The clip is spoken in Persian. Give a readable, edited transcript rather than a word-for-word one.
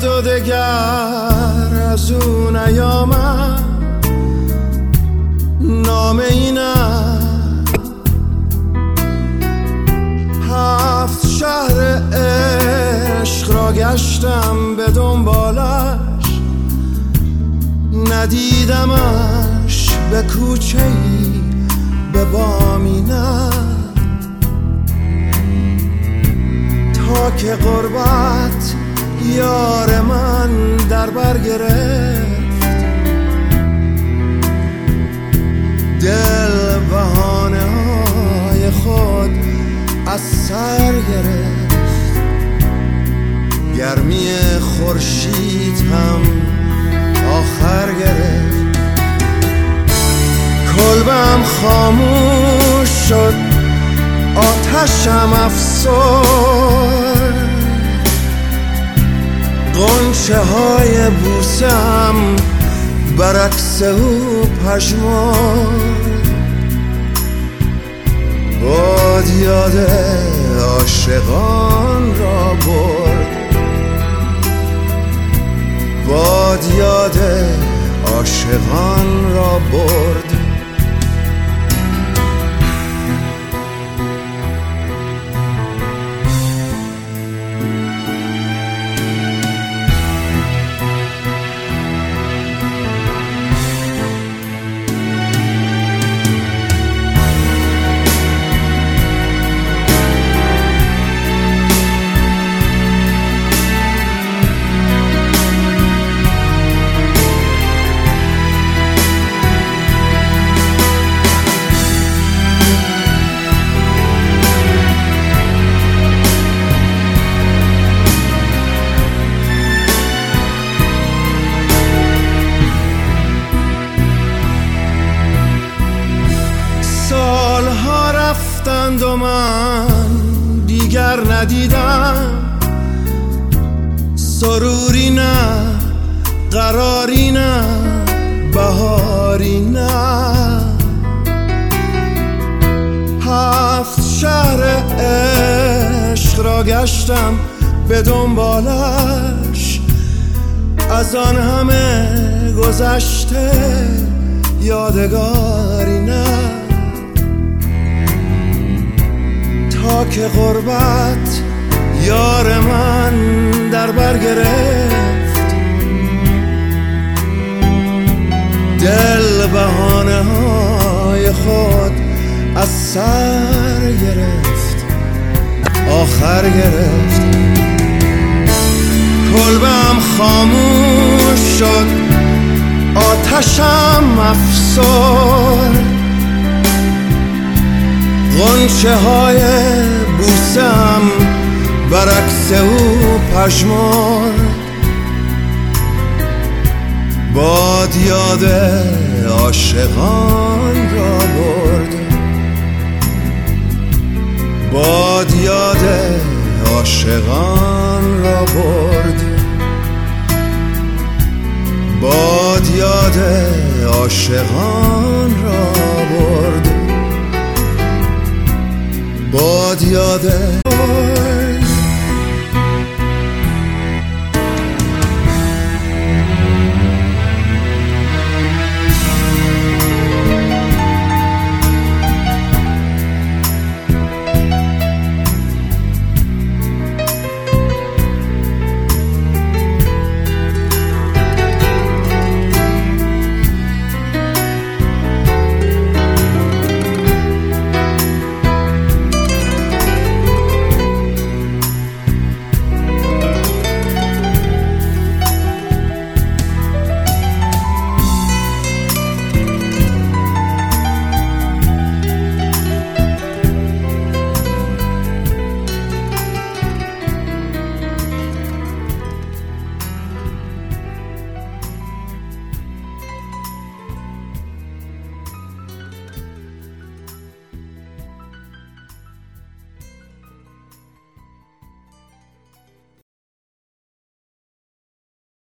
رفت و دگر از اون نیامد، نامه ای نه. 7 شهر عشق را گشتم به دنبالش، ندیدمش به کوچه‌ای به بامی نه. تا که غربت یار من در بر گرفت، دل بهانه های خود از سر گرفت. گرمی خورشید هم آخر گرفت. کلبم خاموش شد، آتشم افسرد، غنچه های بوسم برعکس او پژمرد. باد یاد عاشقان را برد، باد یاد عاشقان را برد. رفتند و من دیگر ندیدم، سروری نه، قراری نه، بهاری نه. 7 شهر عشق را گشتم به دنبالش، از آن همه گذشته یادگاری نه. تا که غربت یار من در بر گرفت، دل بهانه های خود از سر گرفت، آخر گرفت. کلبم خاموش شد، آتشم افسرد، غنچه های بوسم برعکس او پژمرد. باد یاد عاشقان را برد، باد یاد عاشقان را برد، باد یاد عاشقان را برد، باد یاد